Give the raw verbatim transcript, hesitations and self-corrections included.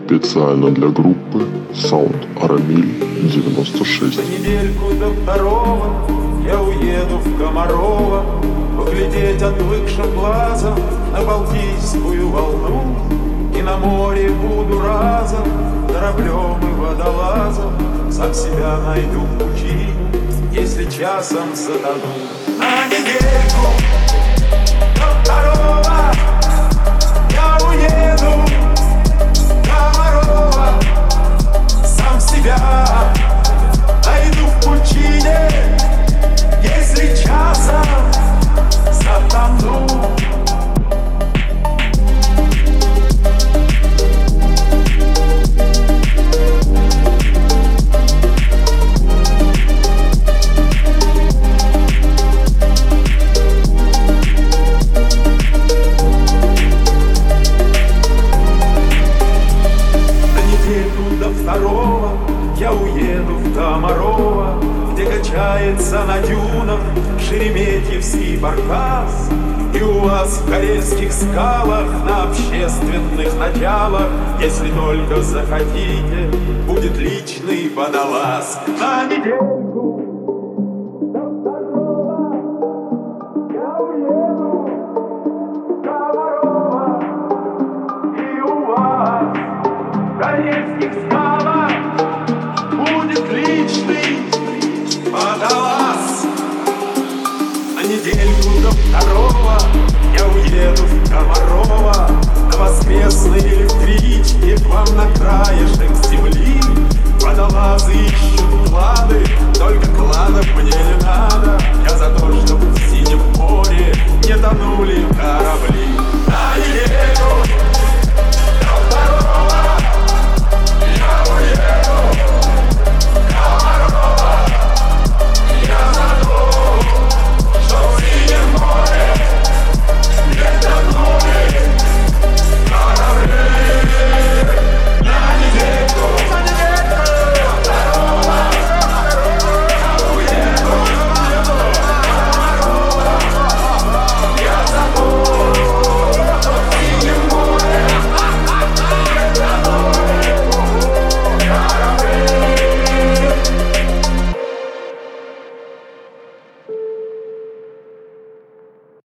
Специально для группы Sound Арамиль девяносто шесть. За недельку до второго я уеду в Комарово, поглядеть отвыкшим глазом на Балтийскую волну. И на море буду разом кораблем и водолазом, сам себя найду в пучине, если часом затону. На недельку до второго я уеду в Комарово, сам себя найду в пучине, если часом затону. Второго я уеду в Комарово, где качается на дюнах Шереметьевский баркас. И у вас в карельских скалах на общественных началах, если только захотите, будет личный водолаз. На недельку до второго я уеду в Комарово, и у вас в карельских скалах будет личный водолаз. На недельку до второго я уеду в Комарово, на воскресной электричке к вам на краешек земли. Водолазы ищут клады, только кладов мне не надо. Я за то, чтобы в синем море не тонули корабли. На недельку до второго я уеду